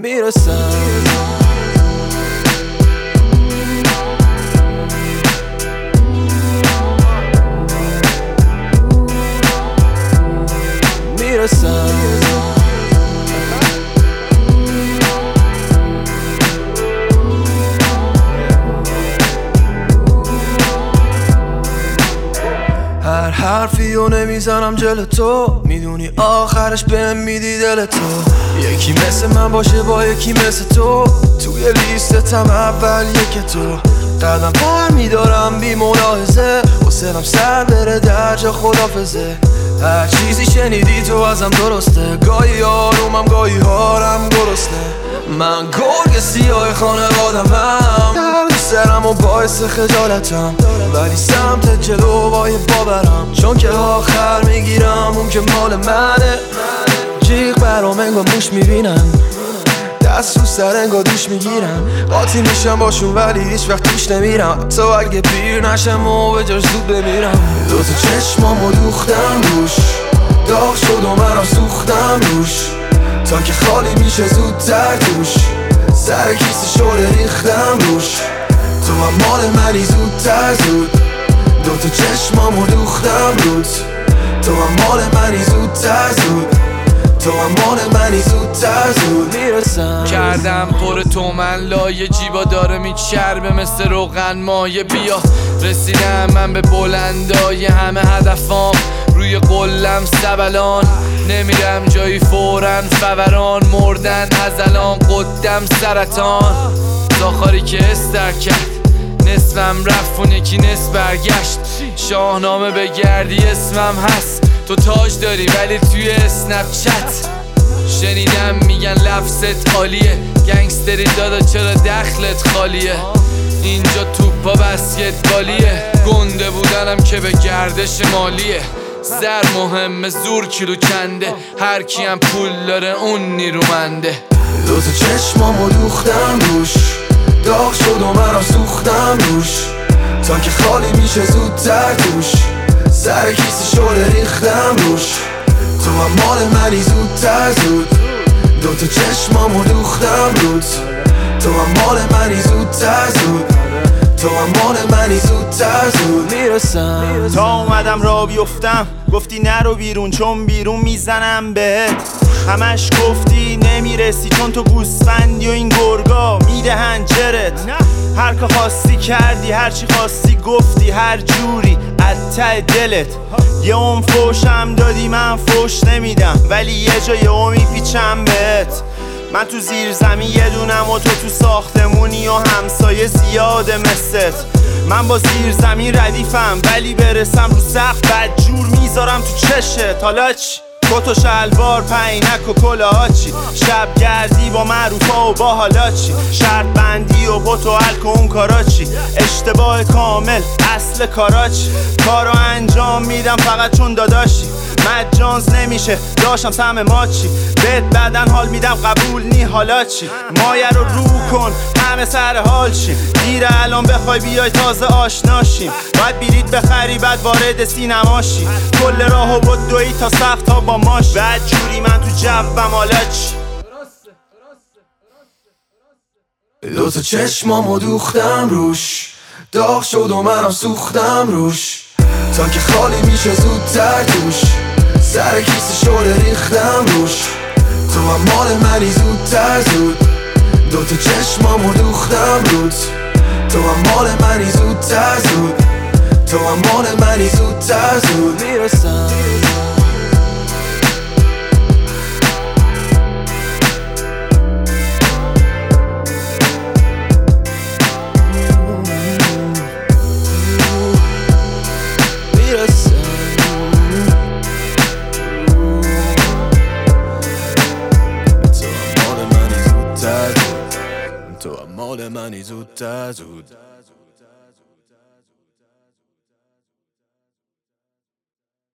میرسم. هر حرفی رو نمیزنم جل تو، میدونی آخرش بهم میدی دل تو. یکی مثل من باشه با یکی مثل تو، توی لیستم اول یک تو. قدم پر میدارم بی ملاحظه، حسنم سر بره درجا خدافزه. هر چیزی شنیدی تو ازم درسته، گاهی آرومم گاهی هارم درسته. من گرگ سیاه خانوادمم، درد سرم و باعث خجالتم، ولی سمت جلو باید باورم، چون که آخر میگیرم اون که مال منه. جیغ برام انگار موش میبینن، دست رو سر انگار دوش میگیرم، قاطی میشم باشون ولی هیچ وقت توش نمیرم، تو اگه پیر نشم و به جاش زود بمیرم. دوتا چشمامو دوختم روش، داغ شد و منم سوختم روش، تا که خالی میشه زودتر توش، سر کیسه شده ریختم روش. تو هم مال منی زودتر زود، دوتا چشمامو دوختم روت، تو هم مال منی زودتر زود، تو هم مال منی زودتر زود. میرسم کردم پر تو من لایه، جیبا داره میچربه مثل روغن مایه. بیا رسیدم من به بلندای همه هدفام، روی قلم سبلان نمیرم جایی فورن، فوران مردن از الان قدم سرطان. زاخاری که استر کرد نصفم رفت اون یکی نصف برگشت، شاهنامه بگردی اسمم هست، تو تاج داری ولی توی اسنپ چت. شنیدم میگن لفظت عالیه، گنگستری دادا چرا دخلت خالیه، اینجا توپا بسکتبالیه، گنده بودنم که به گردش مالیه. زر مهمه زور کیلو کنده، هر کیم پول داره اون نیرومنده. دوتا چشمامو دوختم روش، داغ شد و منم سوختم روش، تا که خالی میشه زودتر توش، سر کیسه شده ریختم روش. تو هم مال منی زودتر زود، دوتا چشمامو دوختم روت، تو هم مال منی زودتر زود، تو هم مال منی زودتر زود. میرسم تا اومدم را بیفتم، گفتی نرو بیرون چون بیرون میزنم بهت، همش گفتی نمیرسی چون تو گوسفندی و این گرگا میدهن جرت. هر که خواستی کردی، هرچی خواستی گفتی، هر جوری از ته دلت. یه فوشم دادی من فوش نمیدم، ولی یه جا یه میپیچم بهت. من تو زیر زمین یه دونم و تو ساختمونی و همسایه زیاده مثلت. من با زیر زمین ردیفم ولی برسم رو سقف بدجور میذارم تو چشت. حالا چی؟ کت و شلوار پینک و کلاه چی؟ شب گردی با معروفا و با حالا چی؟ شرط بندی و بوت و الک و اون کارا چی؟ اشتباه کامل اصل کارا چی؟ کارو انجام میدم فقط چون داداشی، مجانز نمیشه داشتم سهم ما چی؟ بهت بعدن حال میدم قبول نی حالا چی؟ مایه رو کن همه سر حال شیم، دیره الان بخوای بیای تازه آشناشیم، باید بلیط بخری بعد وارد سینما شی، کل راهو بدوی تا سقف تا با ماش. بعد جوری من تو جوم حالا چی؟ دوتا چشمامو دوختم روش، داغ شد و منم سوختم روش، تا که خالی میشه زودتر توش، سر کیسه شده ریختم روش. تو هم مال منی زودتر زود، دوتا چشمامو دوختم روت، تو هم مال منی زودتر زود، تو هم مال منی زودتر زود. میرسم تو هم مال منی زودتر زود.